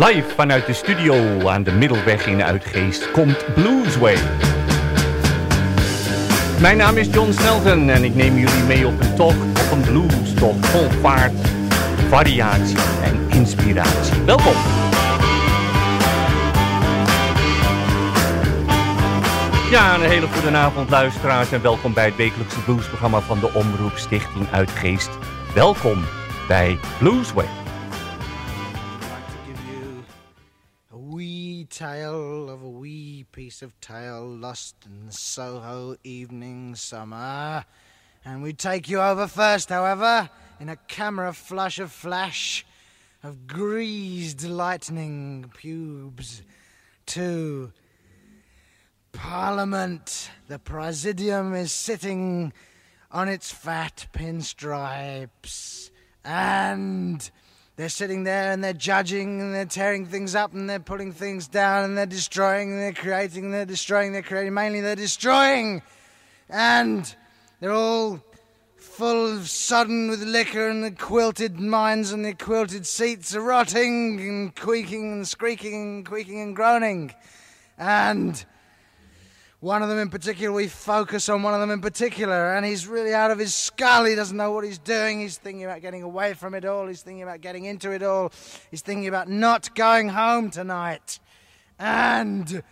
Live vanuit de studio aan de Middelweg in Uitgeest komt Bluesway. Mijn naam is John Snelton en ik neem jullie mee op een tocht, op een bluestocht vol vaart, variatie en inspiratie. Welkom! Ja, een hele goede avond luisteraars en welkom bij het wekelijkse bluesprogramma van de Omroep Stichting Uitgeest. Welkom bij Bluesway. Tale of a wee piece of tale lost in the Soho evening summer. And we take you over first, however, in a camera flash of greased lightning pubes to Parliament. The Presidium is sitting on its fat pinstripes, and they're sitting there and they're judging and they're tearing things up and they're putting things down and they're destroying and they're creating and they're destroying, they're creating, mainly they're destroying. And they're all full of sodden with liquor and the quilted minds and the quilted seats are rotting and creaking and squeaking and queaking and groaning. And one of them in particular, we focus on one of them in particular, and he's really out of his skull. He doesn't know what he's doing. He's thinking about getting away from it all. He's thinking about getting into it all. He's thinking about not going home tonight. And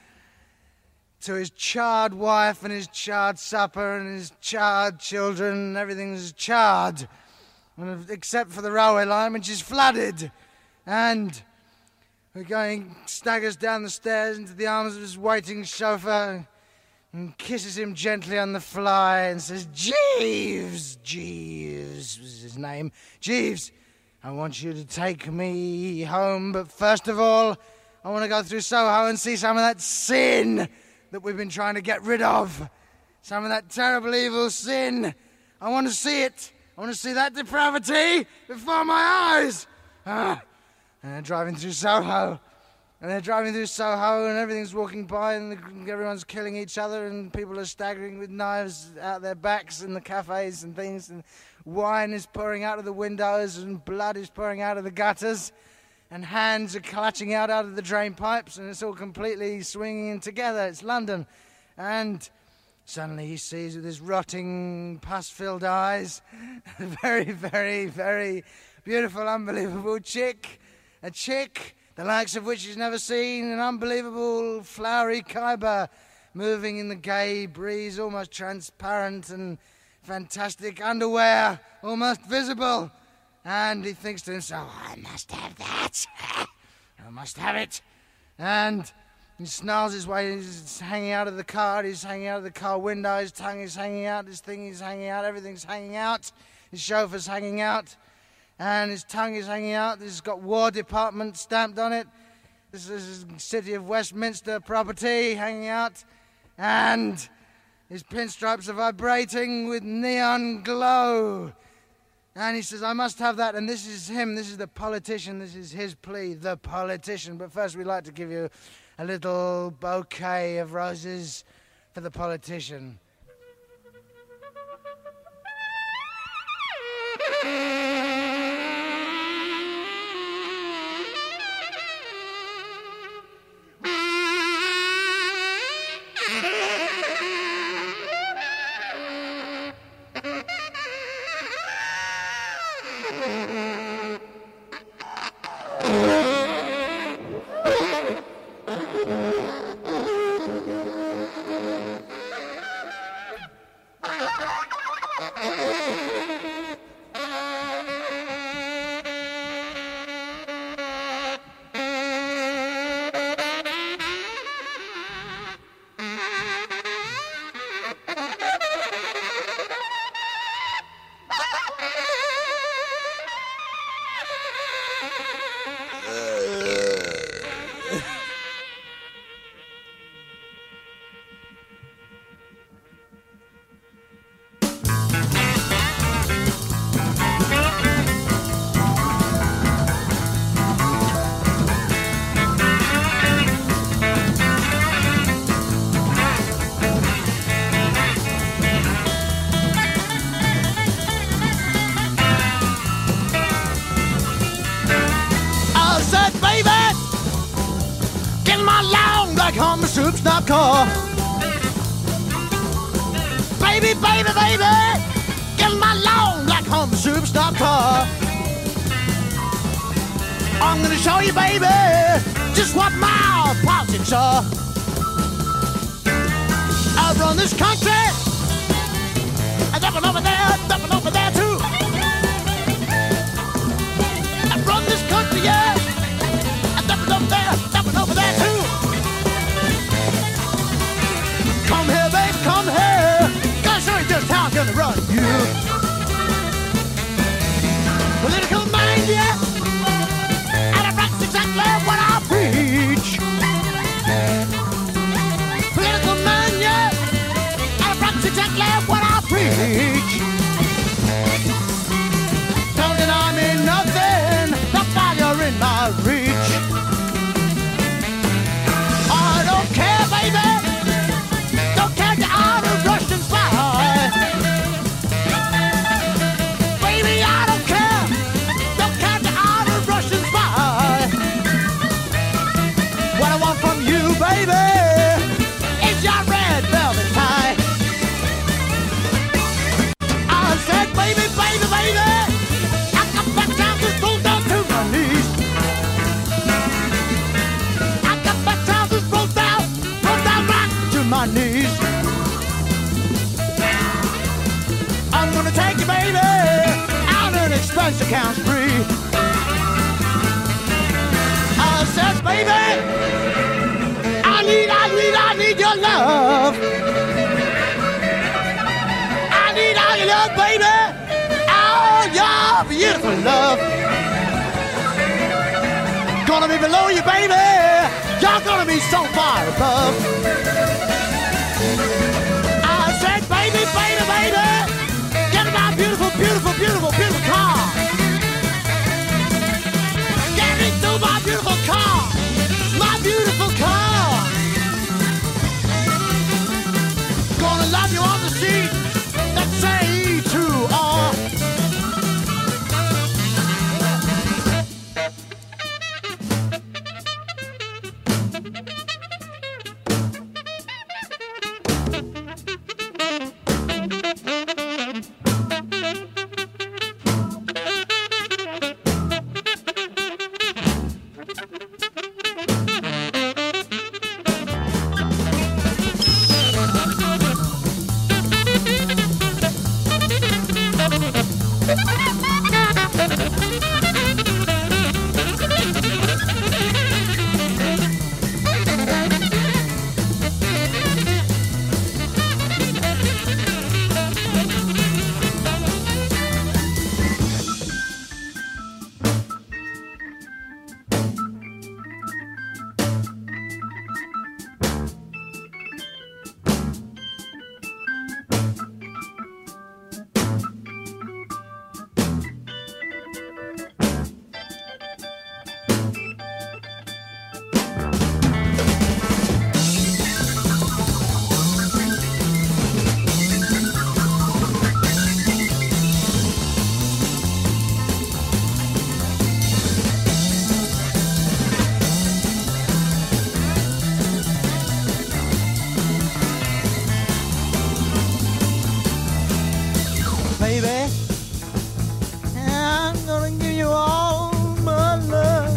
to his charred wife and his charred supper and his charred children, everything's charred, except for the railway line, which is flooded. And we're going, staggers down the stairs into the arms of his waiting chauffeur, and kisses him gently on the fly and says, Jeeves was his name. Jeeves, I want you to take me home, but first of all, I want to go through Soho and see some of that sin that we've been trying to get rid of. Some of that terrible evil sin. I want to see it. I want to see that depravity before my eyes. And they're driving through Soho. And they're driving through Soho and everything's walking by and everyone's killing each other and people are staggering with knives out their backs in the cafes and things, and wine is pouring out of the windows and blood is pouring out of the gutters and hands are clutching out of the drain pipes and it's all completely swinging together. It's London. And suddenly he sees with his rotting, pus-filled eyes a very, very, very beautiful, unbelievable chick. A chick the likes of which he's never seen, an unbelievable flowery Khyber moving in the gay breeze, almost transparent and fantastic underwear, almost visible. And he thinks to himself, I must have that. I must have it. And he snarls his way, he's hanging out of the car, he's hanging out of the car window, his tongue is hanging out, his thing is hanging out, everything's hanging out, his chauffeur's hanging out. And his tongue is hanging out. This has got War Department stamped on it. This is City of Westminster property hanging out. And his pinstripes are vibrating with neon glow. And he says, I must have that. And this is him. This is the politician. This is his plea, the politician. But first we'd like to give you a little bouquet of roses for the politician. black Hummer soup stop car. Baby, baby, baby, get in my long black Hummer soup stop car. I'm gonna show you, baby, just what my politics are. I run this country, and up and over there too. I run this country, yeah, and up and over there too. Come here, babe, come here. Gonna show you just how I'm gonna run you. Political mind, yeah, and I practice exactly what I preach. Political mind, yeah, and I practice exactly what I preach. Don't deny me nothing, not while you're in my reach. I don't care, baby. Don't care to out a Russian spy. Baby, I don't care. Don't care to out a Russian spy. What I want from you, baby, is your red velvet tie. I said, baby, baby, baby, I come back down, just roll down to my knees. I come back down, just roll down right to my knees. I'm gonna take you, baby, out an expense account spree. I said, baby, I need your love. I need all your love, baby. All your beautiful love. Gonna be below you, baby. You're gonna be so far above. I said, baby, baby, baby, get in my beautiful, beautiful, beautiful, beautiful car. Get into my beautiful car. My beautiful car. Gonna love you on the seat that say to all. Baby, I'm gonna give you all my love.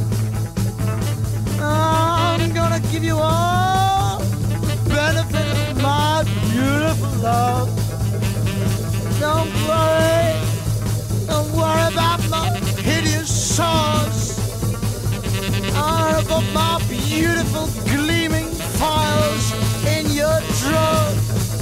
I'm gonna give you all the benefit of my beautiful love. Don't worry about my hideous sauce, or about my beautiful gleaming files in your drawer.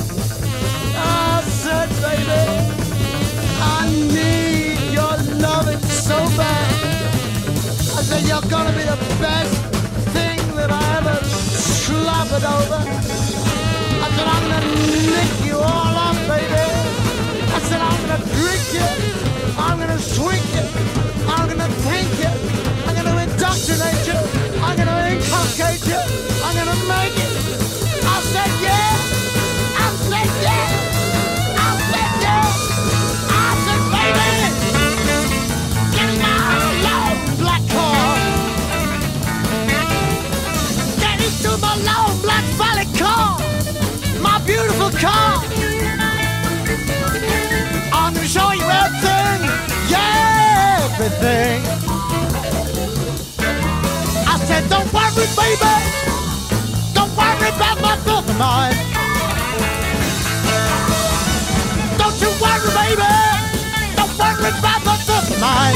I said, baby, I need your loving so bad. I said, you're gonna be the best thing that I ever slobbered over. I said, I'm gonna lick you all up, baby. I said, I'm gonna drink you, I'm gonna swing you, I'm gonna think you, I'm gonna indoctrinate you, I'm gonna inculcate you, I'm gonna make it. I said, yeah, I said, yeah, I said, yeah. I said, baby, get in my long black car. Get into my long black everything. I said, don't worry, baby. Don't worry about my filthy mind. Don't you worry, baby. Don't worry about my filthy mind.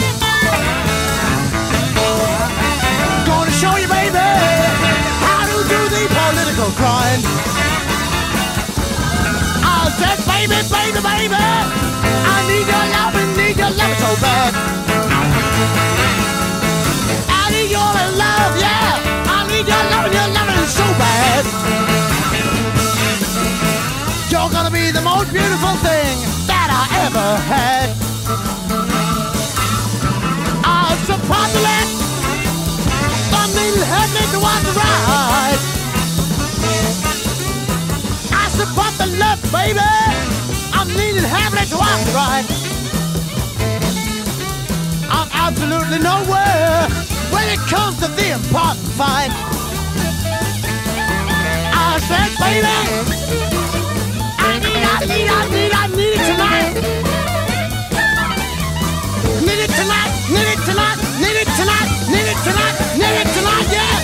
Gonna show you, baby, how to do the political grind. I said, baby, baby, baby, I need your love so bad. I need your love, yeah. I need your loving so bad. You're gonna be the most beautiful thing that I ever had. I'll support the left, the middle, head, the one to right. I support the left, baby. I'm needing heavily to walk the right. I'm absolutely nowhere when it comes to the important fight. I said, baby, I need it tonight. Need it tonight, need it tonight, need it tonight, need it tonight, need it tonight, yeah.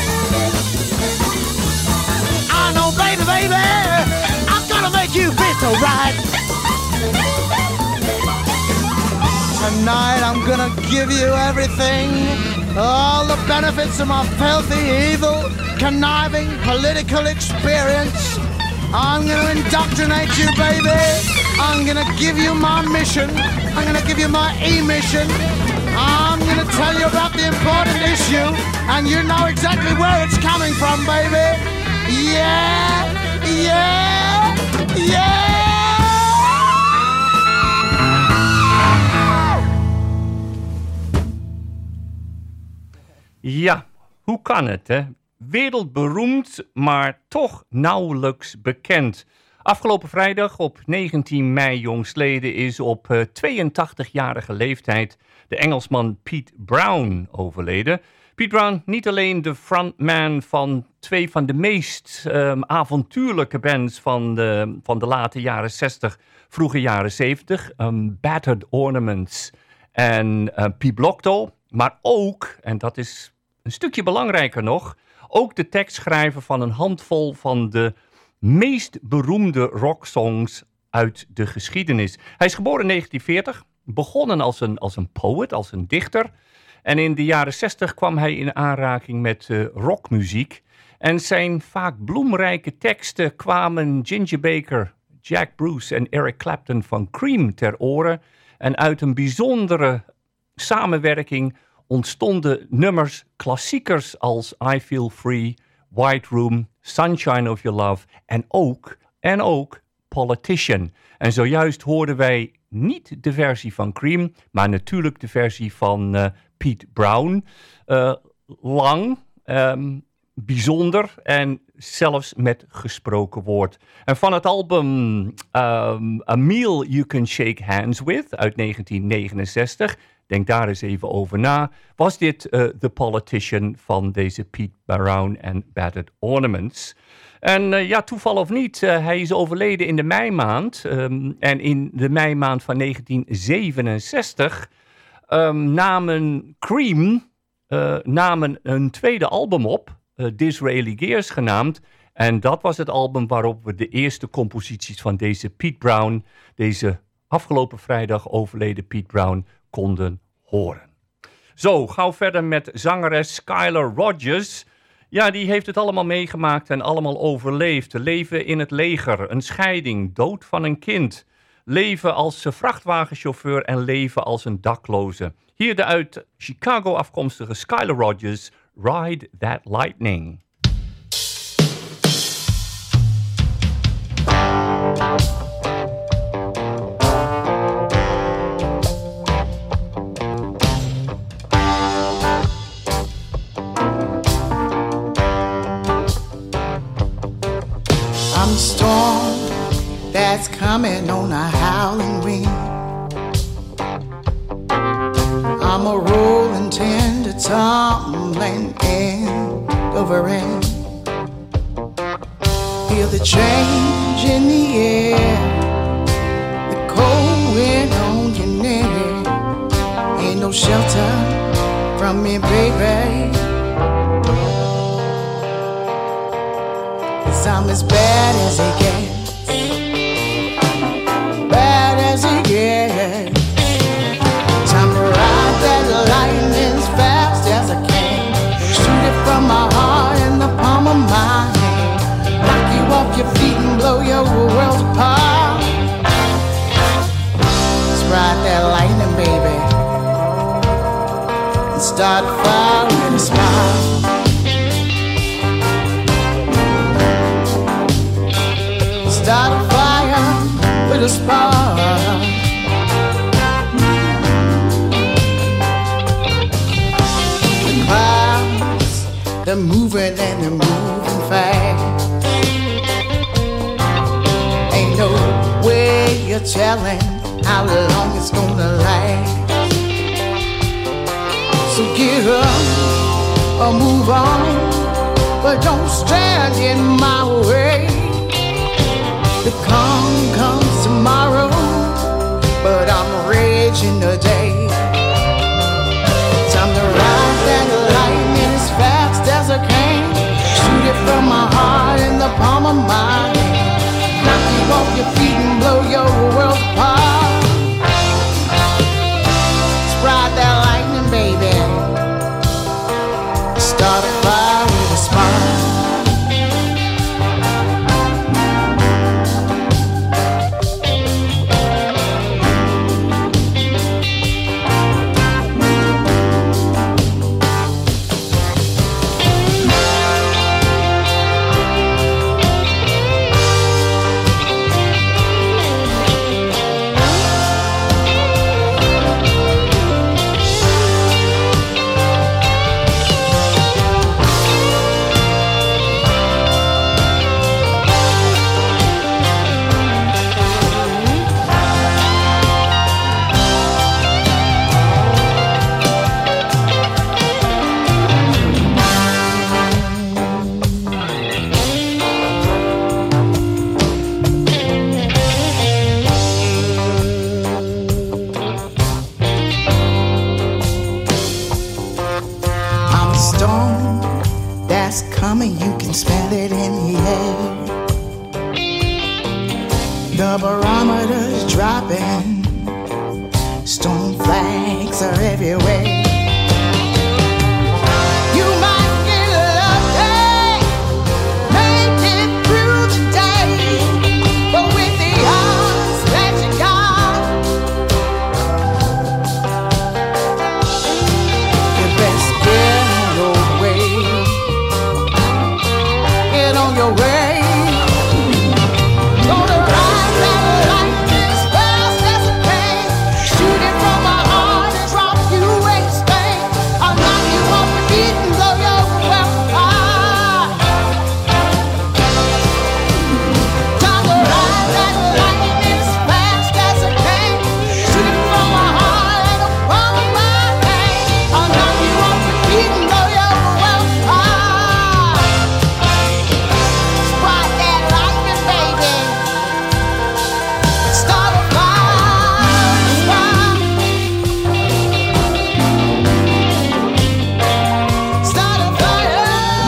I know, baby, baby, I'm gonna make you feel so right. Tonight I'm gonna give you everything, all the benefits of my filthy, evil, conniving political experience. I'm gonna indoctrinate you, baby. I'm gonna give you my mission. I'm gonna give you my E-mission. I'm gonna tell you about the important issue, and you know exactly where it's coming from, baby. Yeah, yeah, yeah. Ja, hoe kan het, hè? Wereldberoemd, maar toch nauwelijks bekend. Afgelopen vrijdag op 19 mei jongstleden is op 82-jarige leeftijd de Engelsman Pete Brown overleden. Pete Brown, niet alleen de frontman van twee van de meest avontuurlijke bands van de late jaren 60, vroege jaren 70, Battered Ornaments en Piblocto, maar ook, en dat is een stukje belangrijker nog, ook de tekstschrijver van een handvol van de meest beroemde rocksongs uit de geschiedenis. Hij is geboren in 1940, begonnen als een poet, als een dichter. En in de jaren 60 kwam hij in aanraking met rockmuziek. En zijn vaak bloemrijke teksten kwamen Ginger Baker, Jack Bruce en Eric Clapton van Cream ter oren. En uit een bijzondere samenwerking ontstonden nummers, klassiekers als I Feel Free, White Room, Sunshine of Your Love en ook Politician. En zojuist hoorden wij niet de versie van Cream, maar natuurlijk de versie van Pete Brown. Lang, bijzonder en zelfs met gesproken woord. En van het album A Meal You Can Shake Hands With uit 1969... denk daar eens even over na. Was dit The Politician van deze Pete Brown en Battered Ornaments? En ja, toeval of niet, hij is overleden in de meimaand. En in de meimaand van 1967 namen Cream een tweede album op, Disraeli Gears genaamd. En dat was het album waarop we de eerste composities van deze Pete Brown, deze afgelopen vrijdag overleden Pete Brown, konden horen. Zo, gauw verder met zangeres Skylar Rogers. Ja, die heeft het allemaal meegemaakt en allemaal overleefd. Leven in het leger, een scheiding, dood van een kind. Leven als vrachtwagenchauffeur en leven als een dakloze. Hier de uit Chicago afkomstige Skylar Rogers, Ride That Lightning. I'm a storm that's coming on a howling wind. I'm a rolling tender, tumbling end over end. Feel the change in the air, the cold wind on your neck. Ain't no shelter from me, baby. 'Cause I'm as bad as it gets, bad as it gets. Time to ride that lightning as fast as I can. Shoot it from my heart in the palm of my hand. Knock you off your feet and blow your world apart. Let's ride that lightning, baby, and start a fire with a smile. Start a fire with a spark. The clouds, they're moving and they're moving fast. Ain't no way you're telling how long it's gonna last. So get up or move on, but don't stand in my way. The calm comes tomorrow, but I'm raging today. Time to ride that lightning as fast as I can. Shoot it from my heart in the palm of my hand. Knock you off your feet and blow your world apart. Let's ride that lightning, baby. Start a fire with a spark. You can smell it in the air. The barometer's dropping. Storm flags are everywhere. You might get lucky, make it through the day, but with the odds that you got, you best get on your way. Get on your way. Gonna ride that lightning as fast as I can. Shoot it from my heart and drop you in Spain. I'll knock you off your feet and blow your well high. Time to ride that lightning as fast as I can. Shoot it from my heart and the palm of my hand. I'll knock you off your feet and blow your well high. Ride that lightning, baby. Start a fire. Start a fire.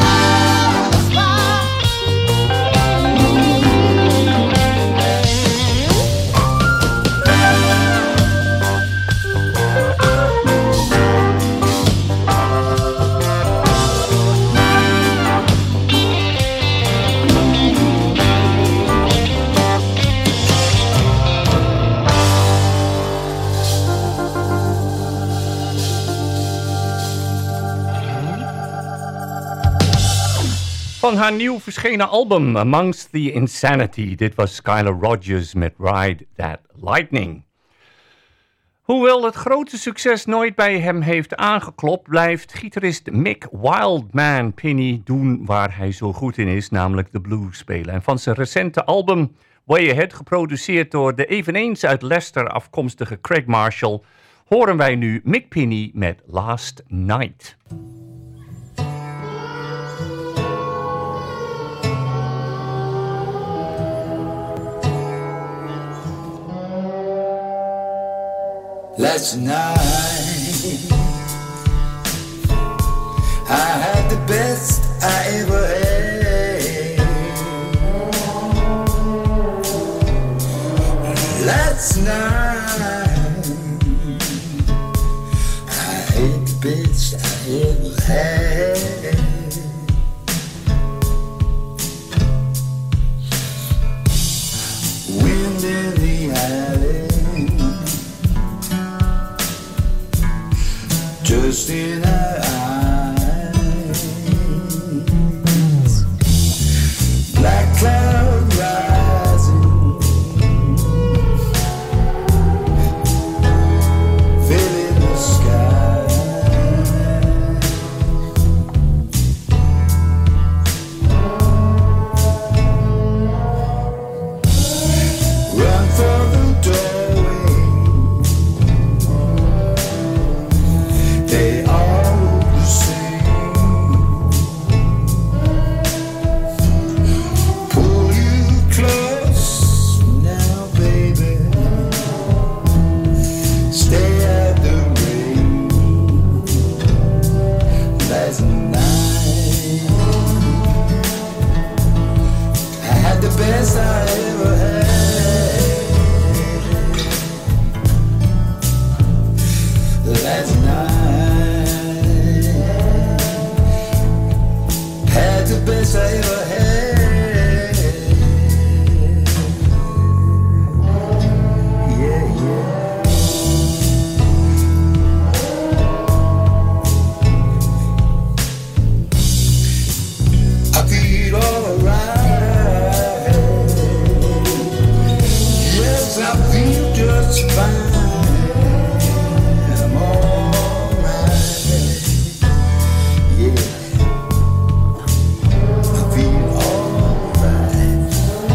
Van haar nieuw verschenen album Amongst the Insanity. Dit was Skylar Rogers met Ride That Lightning. Hoewel het grote succes nooit bij hem heeft aangeklopt, blijft gitarist Mick Wildman Pinney doen waar hij zo goed in is, namelijk de blues spelen. En van zijn recente album Way Ahead, geproduceerd door de eveneens uit Leicester afkomstige Craig Marshall, horen wij nu Mick Pinney met Last Night. Last night best I ever had. Wind in the alley, just in her eyes. Black cloud rising, filling the sky. Run for the doorway, they all look the same. Pull you close now, baby. Stay out the rain. Last night I had the best I ever had. Last night had the best I ever had. Yeah, yeah. I feel alright. Yes, I feel just fine. I'm alright. Yeah, I feel alright.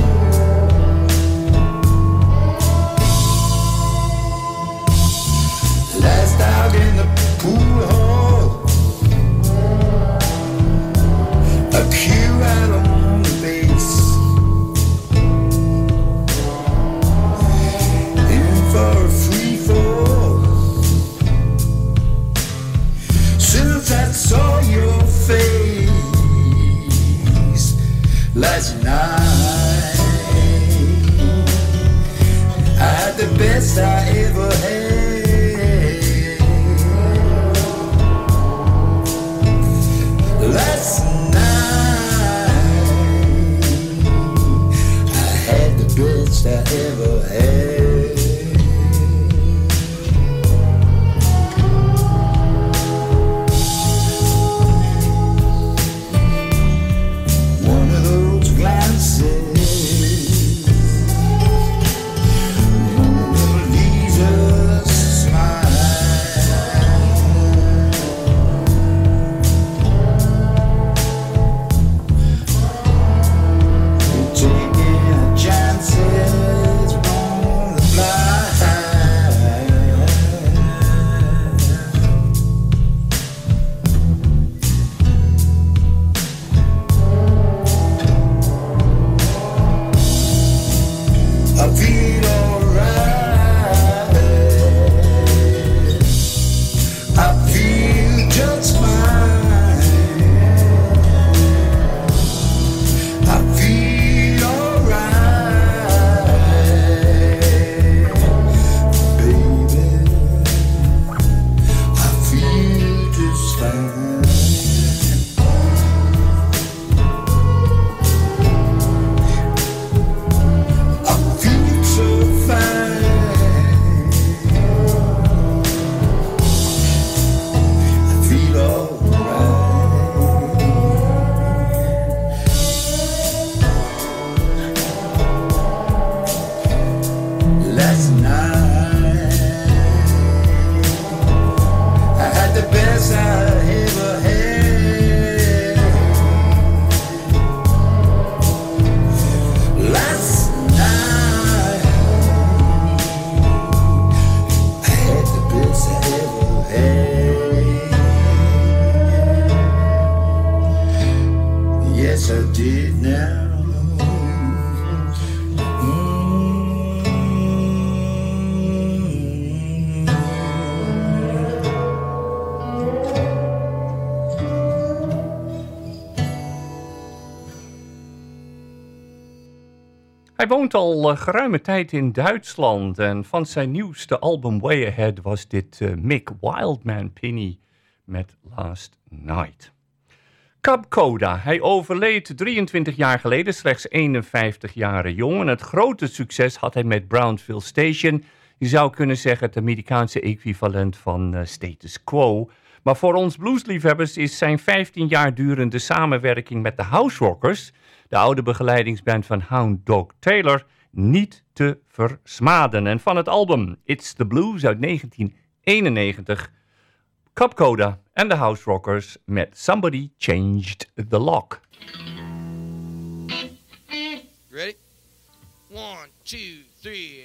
Last out in the pool hall, a cue out on the base. In for a free fall. Since I saw your face last night, I had the best I ever had. Last night, I had the best I ever had. One of those glances leaves us a smile. We're taking chances on the fly. I feel alright. I feel just fine. I feel alright, baby. I feel just fine. I feel so fine. I feel alright. Last night I had the best I ever had. Last night I had the best I ever had. Yes, I did now. Hij woont al geruime tijd in Duitsland en van zijn nieuwste album Way Ahead was dit Mick Wildman Penny met Last Night. Cub Koda, hij overleed 23 jaar geleden, slechts 51 jaar jong. En het grote succes had hij met Brownsville Station. Je zou kunnen zeggen het Amerikaanse equivalent van Status Quo. Maar voor ons bluesliefhebbers is zijn 15 jaar durende samenwerking met de House Rockers, de oude begeleidingsband van Hound Dog Taylor, niet te versmaden. En van het album It's the Blues uit 1991, Cub Koda en de House Rockers met Somebody Changed the Lock. Ready? 1, 2, 3.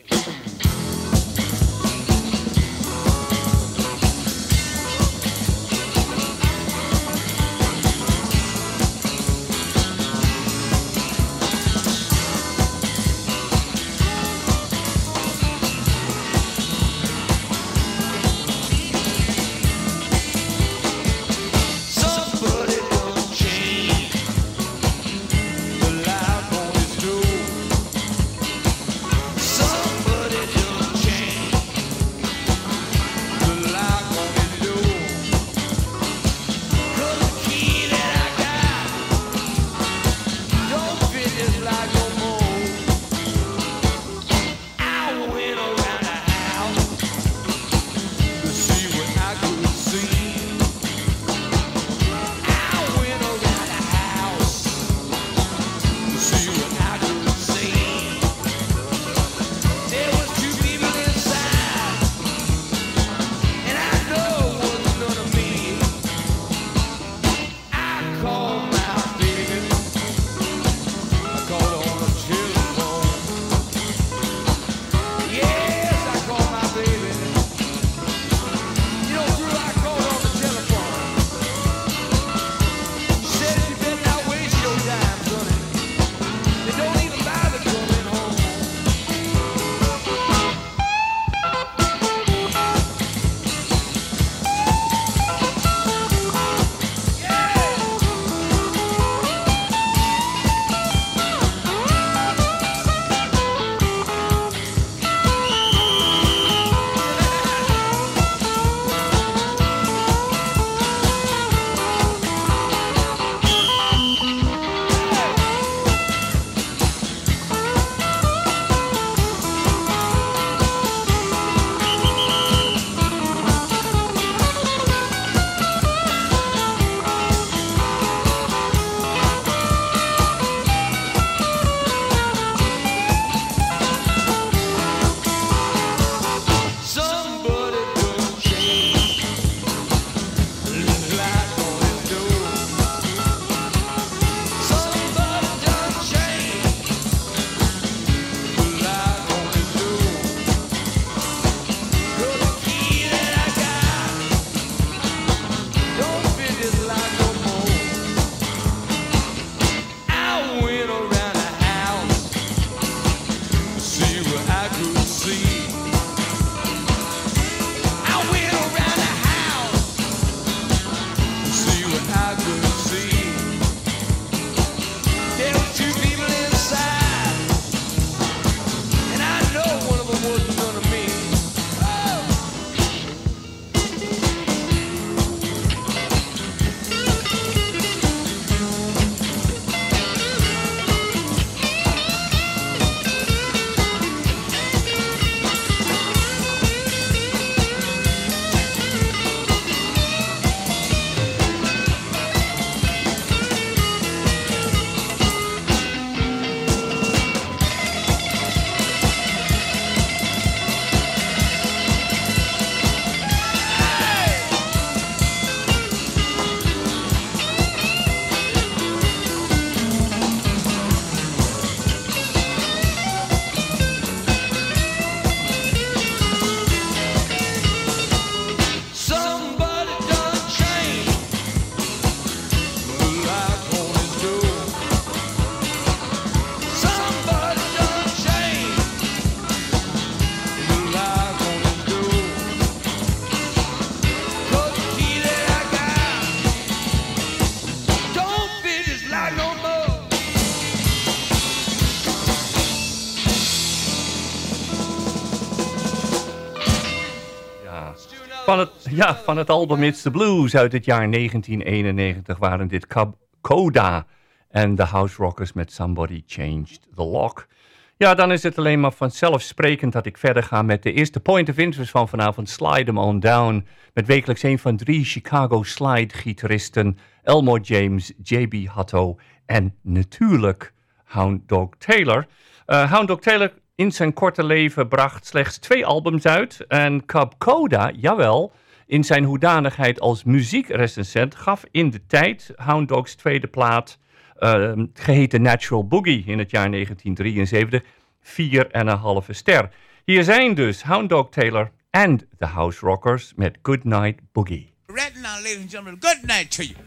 Ja, van het album It's the Blues uit het jaar 1991 waren dit Coda en de House Rockers met Somebody Changed the Lock. Ja, dan is het alleen maar vanzelfsprekend dat ik verder ga met de eerste point of interest van vanavond, Slide 'em on Down, met wekelijks een van 3 Chicago slide-gitaristen, Elmore James, J.B. Hutto en natuurlijk Hound Dog Taylor. Hound Dog Taylor in zijn korte leven bracht slechts 2 albums uit en Cub Coda, jawel, in zijn hoedanigheid als muziekrecensent gaf in de tijd Hound Dog's tweede plaat, geheten Natural Boogie in het jaar 1973, 4,5 ster. Hier zijn dus Hound Dog Taylor en de House Rockers met Good Night Boogie. Right now, ladies and gentlemen, good night to you.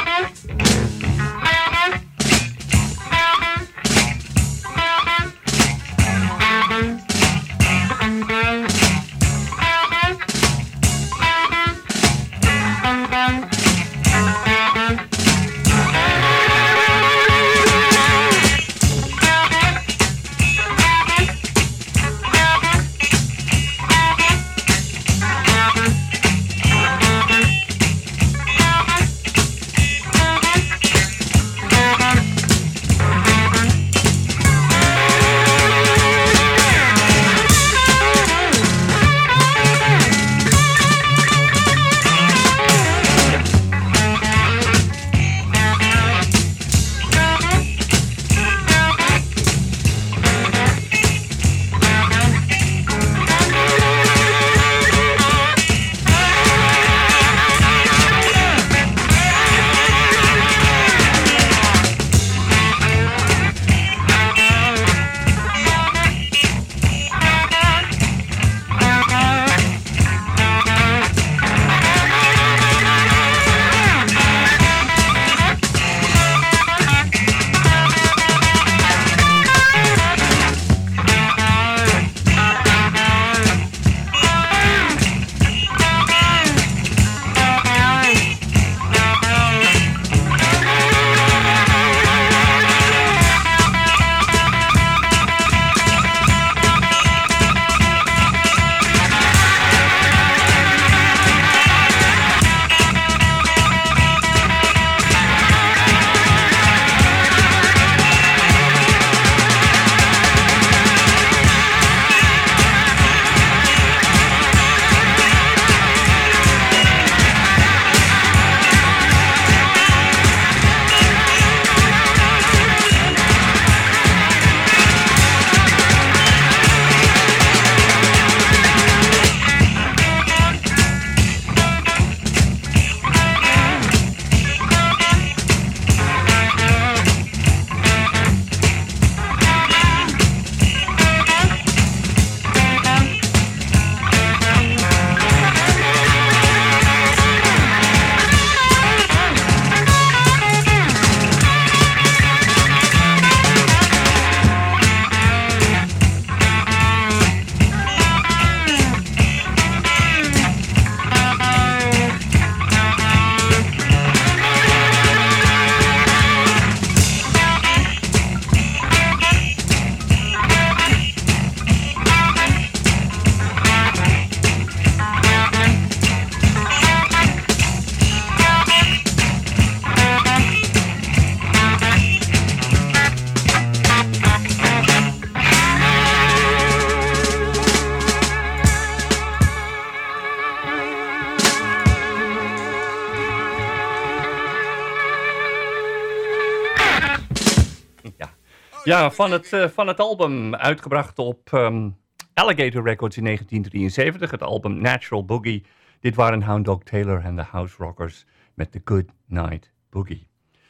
Ja, van het album uitgebracht op Alligator Records in 1973. Het album Natural Boogie. Dit waren Hound Dog Taylor en de House Rockers met The Good Night Boogie.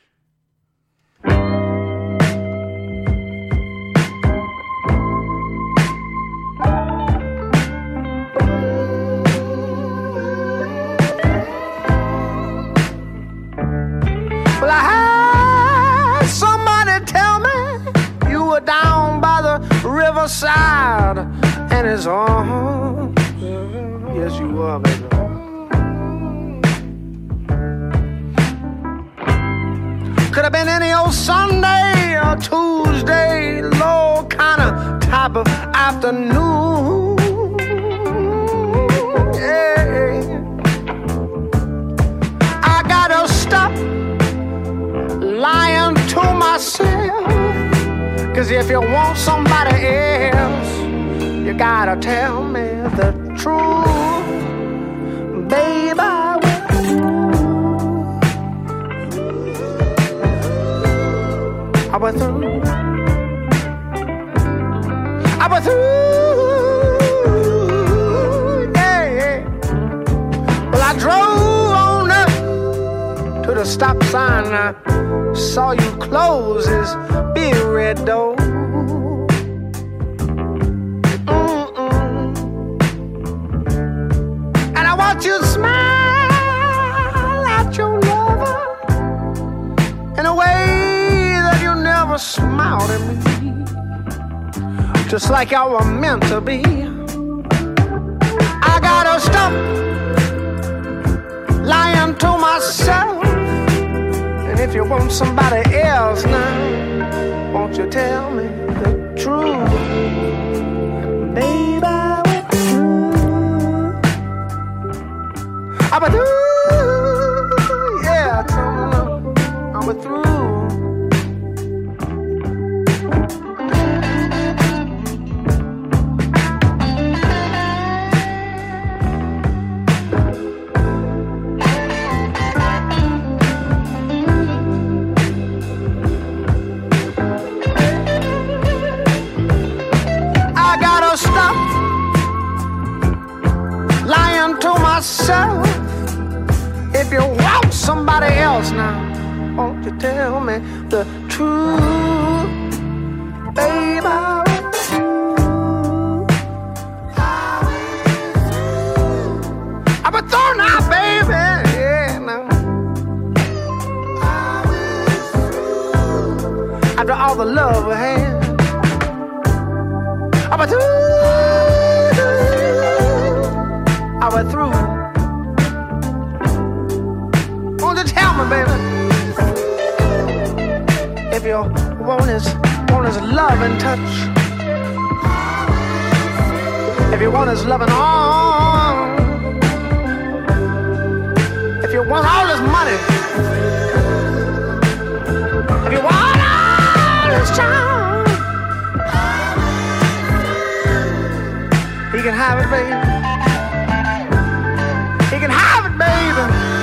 Well, I had somebody tell me you were down by the riverside and it's on. Yes, you were, baby. Could have been any old Sunday or Tuesday, low kind of type of afternoon. Yeah. myself. 'Cause if you want somebody else, you gotta tell me the truth. Baby, I went through. I went through, yeah. Well, I drove on up to the stop sign. I saw you close this big red door. And I want you to smile at your lover in a way that you never smiled at me. Just like y'all were meant to be. I gotta stop lying to myself. And if you want somebody else now, won't you tell me the truth? Baby, I'm through. Yeah, I'm through. Myself. If you want somebody else now, won't you tell me the truth, baby? I'm a throw now, baby. Yeah, now. After all the love we had, I'm a I went through. Won't you tell me, baby, if you want his love and touch, if you want his loving arm, if you want all his money, if you want all his charm, he can have it, baby. He can have it, baby.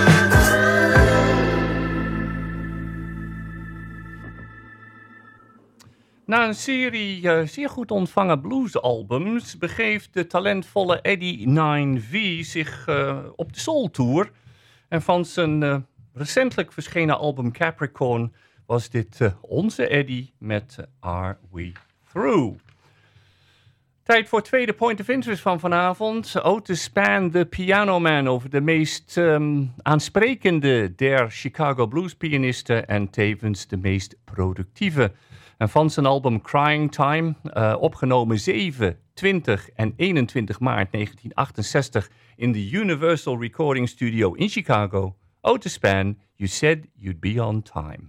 Na een serie zeer goed ontvangen bluesalbums begeeft de talentvolle Eddie 9V zich op de Soul Tour. En van zijn recentelijk verschenen album Capricorn was dit onze Eddie met Are We Through? Tijd voor het tweede point of interest van vanavond. Otis Spann, de Piano Man, over de meest aansprekende der Chicago bluespianisten en tevens de meest productieve. En van zijn album Crying Time, opgenomen 7, 20 en 21 maart 1968 in de Universal Recording Studio in Chicago. Otis Spann, You Said You'd Be On Time.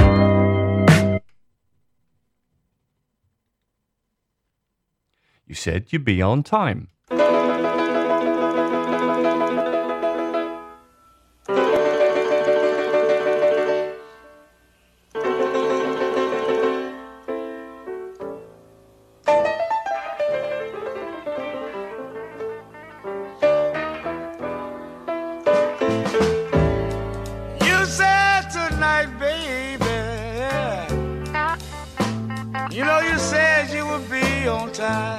You said you'd be on time. You said tonight, baby, you know you said you would be on time.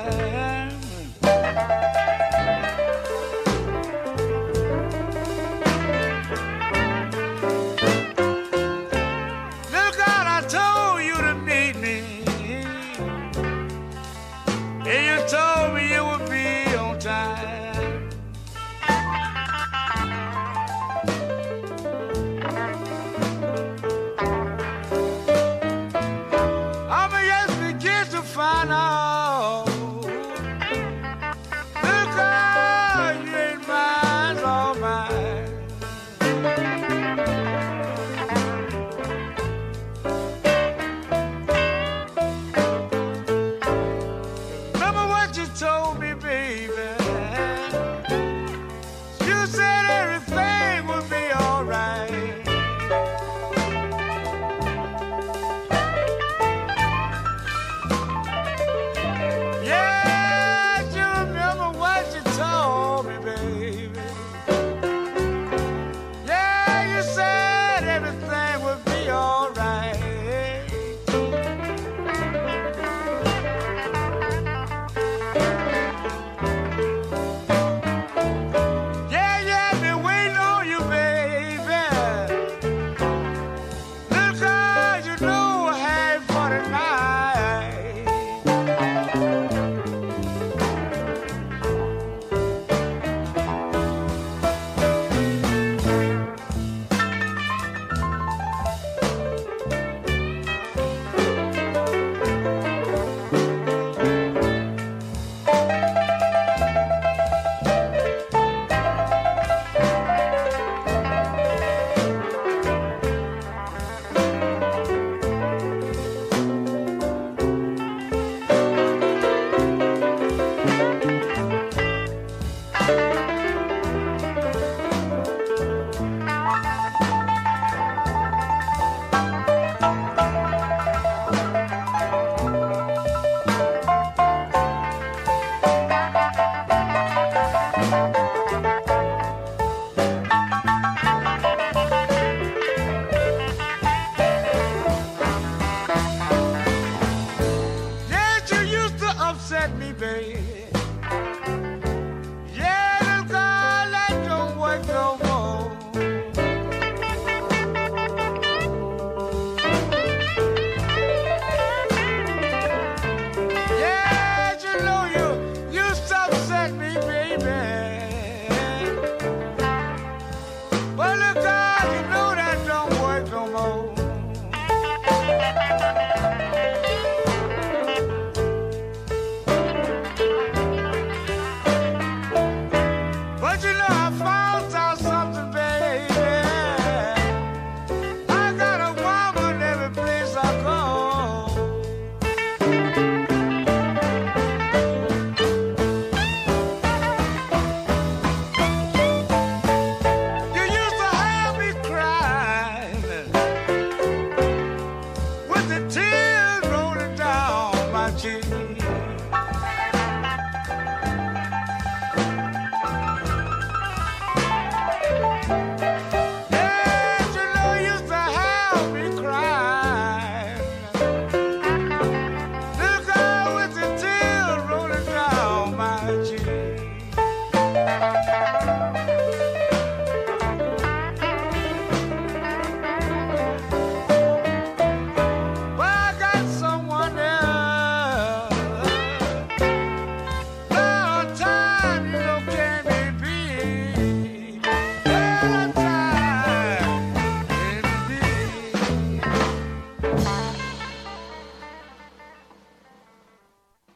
Find out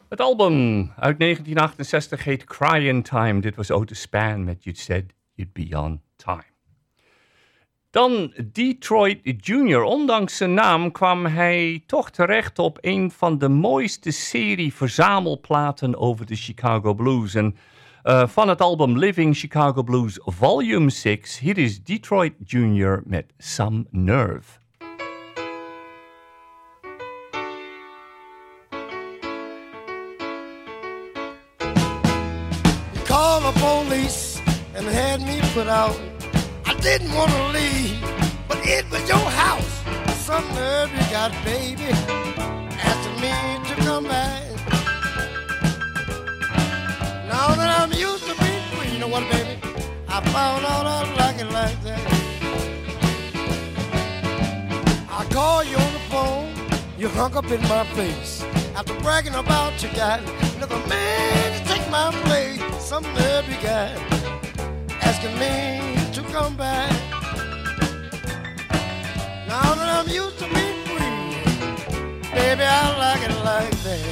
Het album uit 1968 heet Crying Time. Dit was Otis Spann met You Said You'd Be On Time. Dan Detroit Jr. Ondanks zijn naam kwam hij toch terecht op een van de mooiste serie verzamelplaten over de Chicago Blues. En van het album Living Chicago Blues Volume 6, hier is Detroit Jr. met Some Nerve. Called the police and had me put out. I didn't want to leave, but it was your house. Some nerve you got, baby, asking me to come back. Now that I'm used to being free, you know what, baby? I found out I like it like that. I call you on the phone, you hung up in my face. After bragging about you got another man to take my place. Some nerve you got, asking me to come back. Now that I'm used to being free, baby, I like it like that.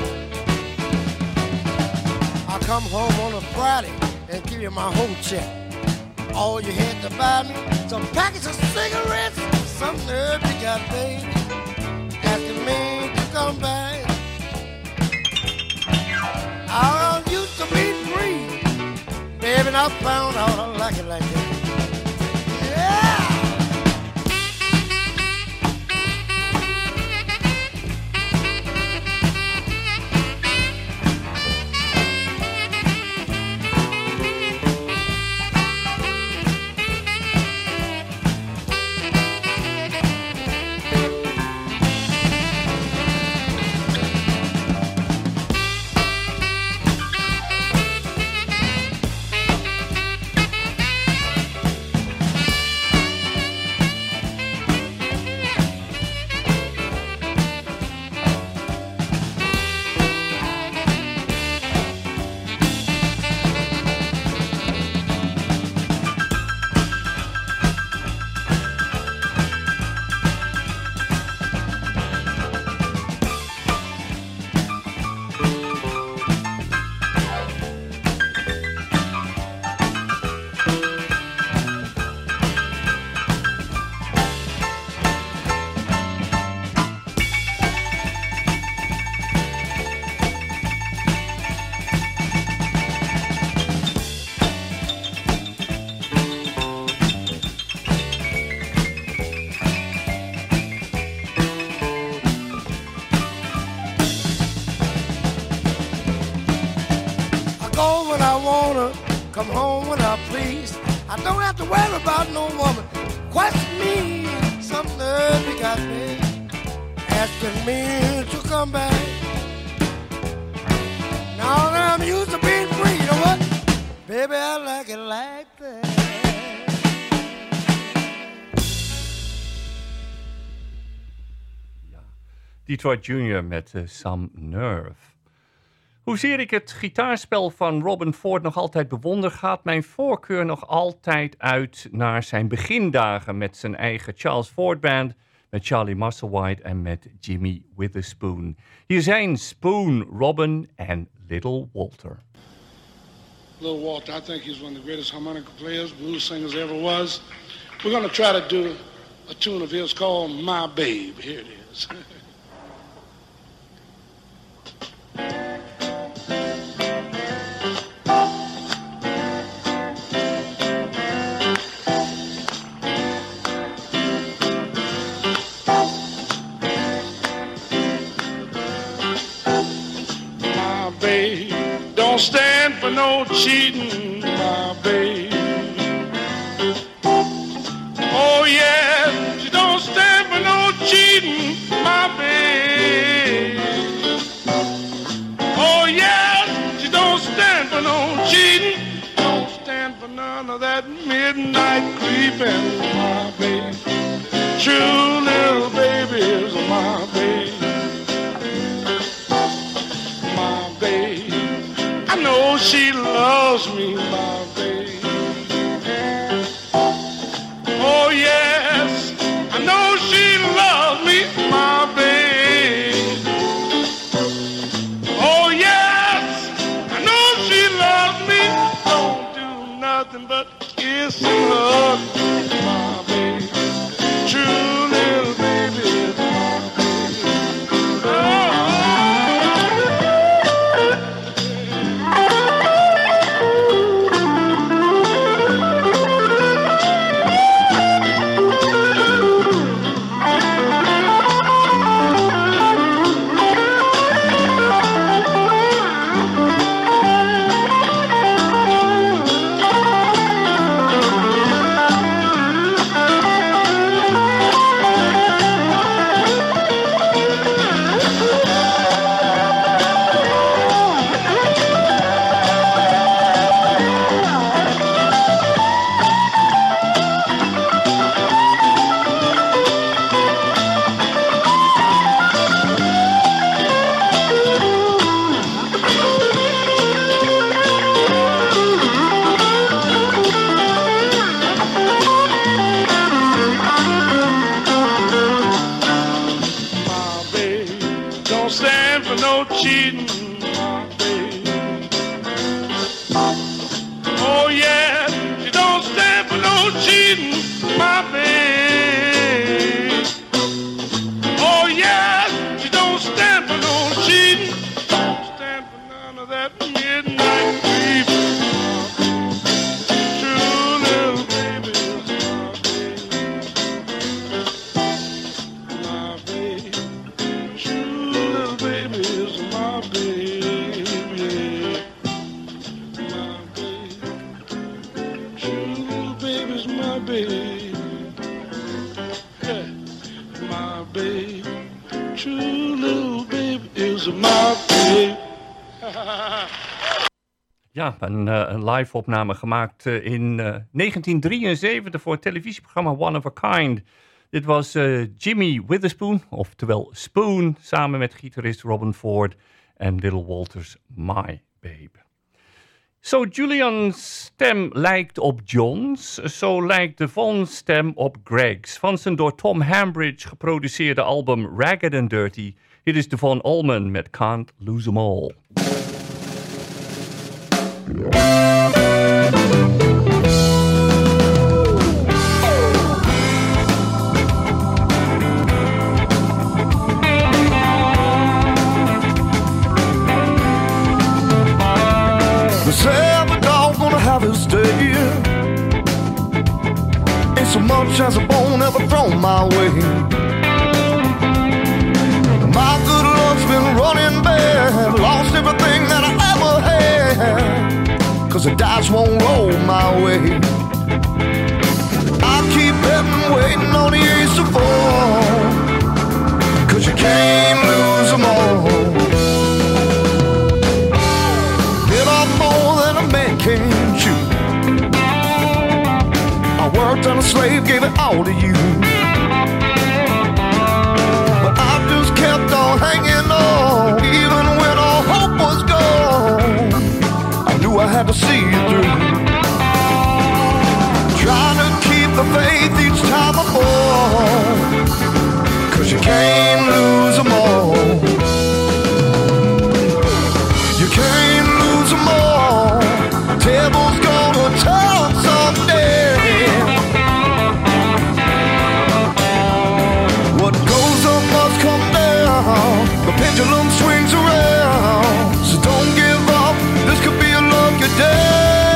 I come home on a Friday and give you my whole check. All you had to buy me some packets of cigarettes. Some nerve you got, baby, asking me to come back. I'm used to being free, baby, and I found out I like it like that. Yeah! Come home when I please. I don't have to worry about no woman. Question me, some nerve you got me, asking me to come back. Now that I'm used to being free, you know what? Baby, I like it like that. Detroit Jr. met Some Nerve. Hoezeer ik het gitaarspel van Robben Ford nog altijd bewonder, gaat mijn voorkeur nog altijd uit naar zijn begindagen met zijn eigen Charles Ford Band, met Charlie Musselwhite en met Jimmy Witherspoon. Hier zijn Spoon, Robben en Little Walter. Little Walter, I think he's one of the greatest harmonica players, blues singers ever was. We're going to try to do a tune of his called My Babe. Here it is. Don't stand for no cheating, my babe. Oh yeah, she don't stand for no cheating, my babe. Oh yeah, she don't stand for no cheating. Don't stand for none of that midnight creeping, my babe. True little baby is my babe. I know she loves me, my babe. Oh yes, I know she loves me, my babe. Oh babe. True little baby is my babe. Ja, een live opname gemaakt in 1973 voor het televisieprogramma One of a Kind. Dit was Jimmy Witherspoon, oftewel Spoon, samen met gitarist Robin Ford en Little Walter's My Babe. Zo Julian's stem lijkt op John's, zo lijkt de Vaughn's stem op Greg's. Van zijn door Tom Hambridge geproduceerde album Ragged and Dirty, hier is Devon Allman met Can't Lose 'Em All. They say every dog gonna have his day. Ain't so much as a bone ever thrown my way. My good luck's been running bad. Lost everything that I ever had, 'cause the dice won't roll my way. I keep betting, waiting on the ace to fall, 'cause you can't lose them all. Can't you? I worked on a slave, gave it all to you, but I just kept on hanging on, even when all hope was gone. I knew I had to see it through, trying to keep the faith each time I fall, 'cause you can't lose them all. You can't lose them all. Table's gonna turn someday. What goes up must come down. The pendulum swings around. So don't give up. This could be a lucky day.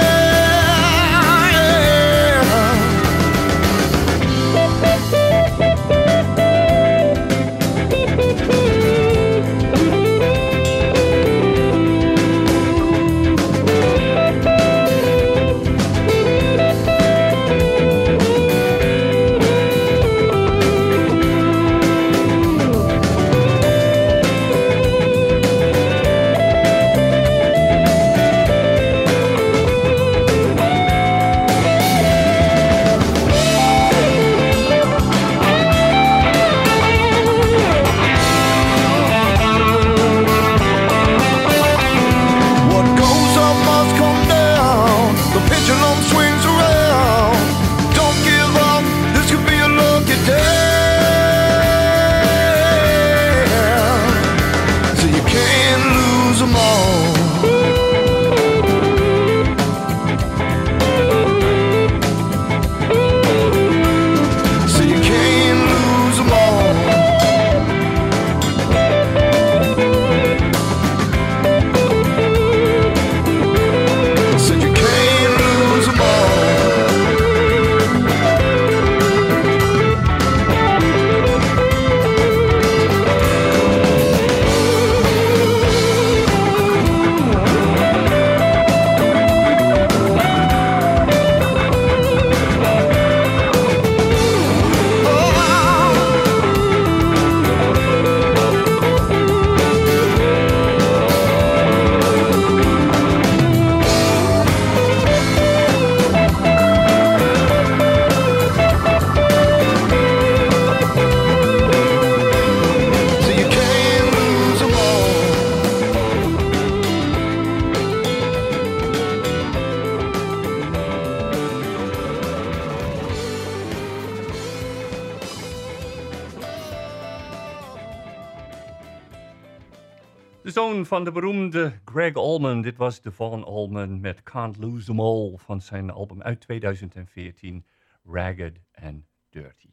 De zoon van de beroemde Greg Allman. Dit was Devon Allman met Can't Lose 'Em All van zijn album uit 2014, Ragged and Dirty.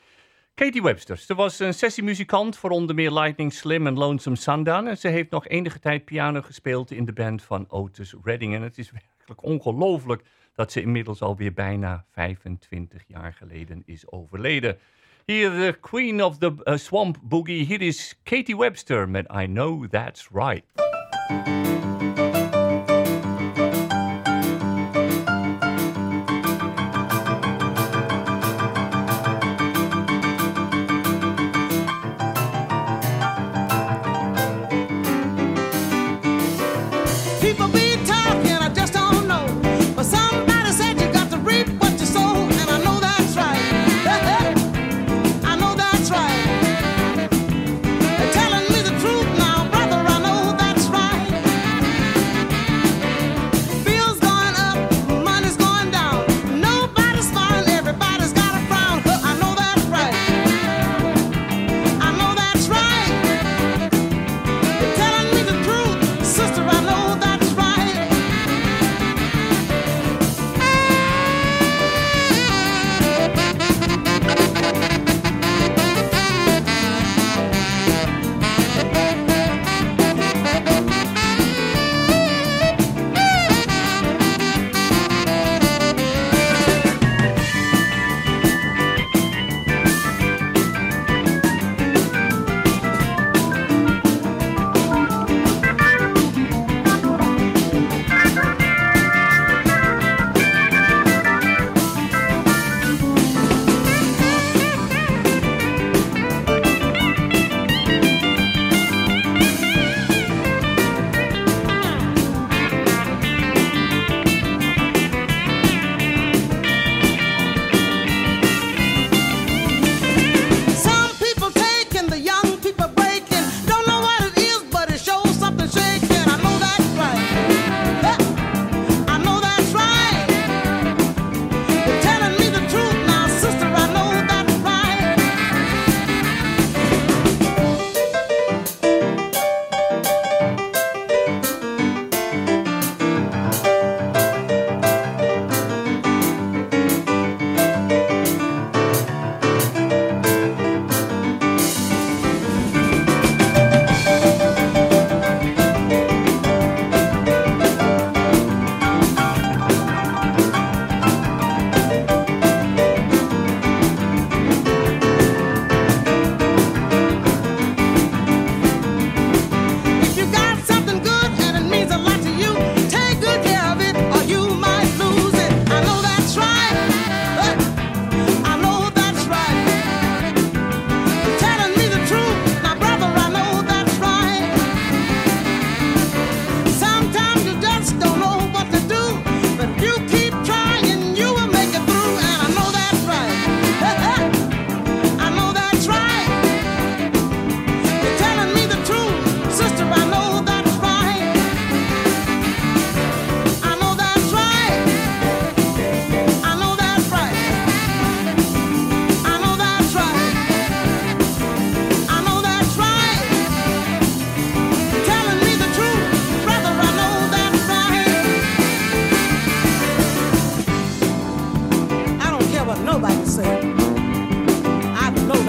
Katie Webster, ze was een sessiemuzikant voor onder meer Lightning Slim en Lonesome Sundown. En ze heeft nog enige tijd piano gespeeld in de band van Otis Redding. En het is werkelijk ongelooflijk dat ze inmiddels alweer bijna 25 jaar geleden is overleden. Hier de Queen of the Swamp Boogie. Hier is Katie Webster met I Know That's Right.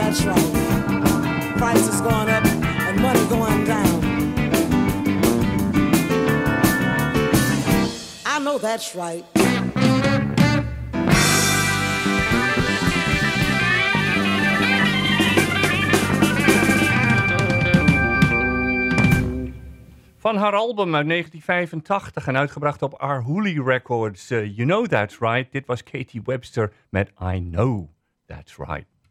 that's right. Prices going up and money going down. I know that's right. Van haar album uit 1985 en uitgebracht op Arhoolie Records. You Know That's Right. Dit was Katie Webster met I Know That's Right.